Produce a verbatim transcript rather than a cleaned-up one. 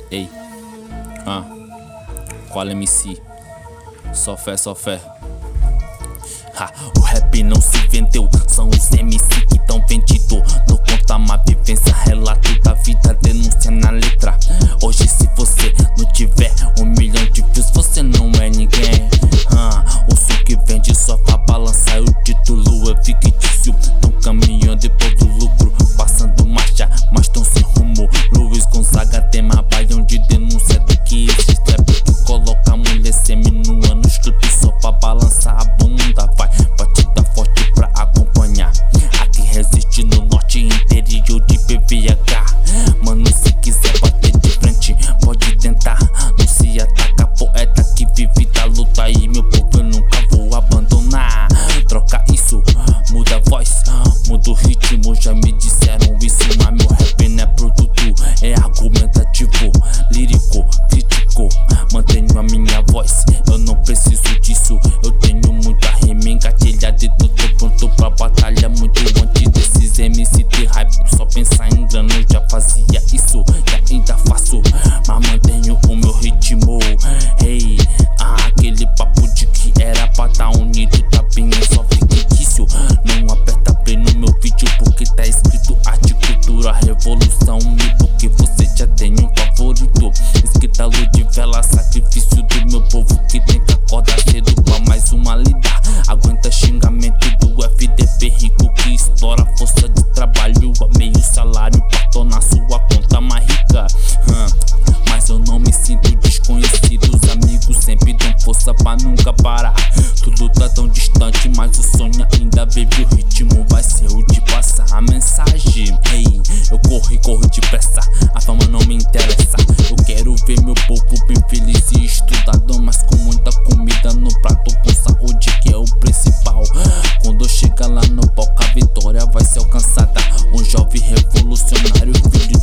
Ei, ah, qual M C? Só fé, só fé. Ha, o rap não se vendeu, são os M C que tão vendido. No conta uma vivência, relato da vida, denúncia na letra. Hoje se você não tiver um milhão de views, você não é ninguém. Ah, o som que vende só pra balançar, o título é fictício. Tão caminhando depois do lucro, passando marcha, mas tão sem rumo. Luiz Gonzaga tem mais baião de denúncia do que esse trap que coloca a mulher semi-nua nos clipes só pra balançar a bunda. Vai, batida forte pra acompanhar. Aqui resiste no norte, interior de B V H. Mano, se quiser bater de frente, pode tentar. Não se ataca, poeta que vive da luta. E meu povo eu nunca vou abandonar. Troca isso, muda a voz, muda o ritmo. Já me disseram isso, mas meu rap não é produto, é argumentativo, lírico, crítico. Mantenho a minha voz, eu não preciso disso. Eu tenho muita rima engatilhada e tô pronto pra batalha. Muito antes desses M C de hype, só pensar em grana eu já fazia isso e ainda faço, mas mantenho o meu ritmo. Hey, ah, aquele papo de que era pra tá unido tá bem, é só fictício. Não aperta play no meu vídeo porque tá escrito arte, cultura, revolução. E porque você já tem um favorito. Escrita luz de vela, sacrifício do meu povo que tem que acordar cedo pra mais uma lida. Aguenta xingamento do F D P rico que explora a força de trabalho a meio salário pra tornar sua conta mais rica. hum, Mas eu não me sinto desconhecido, os amigos sempre dão força pra nunca parar. Tudo tá tão distante, mas o sonho ainda vive. O ritmo vai ser o de passar a mensagem. Ei, eu corro e corro depressa, a fama não me interessa. Eu quero ver meu povo bem feliz e estudado, mas com muita comida no prato, com saúde que é o principal. Quando eu chegar lá no palco a vitória vai ser alcançada. Um jovem revolucionário, filho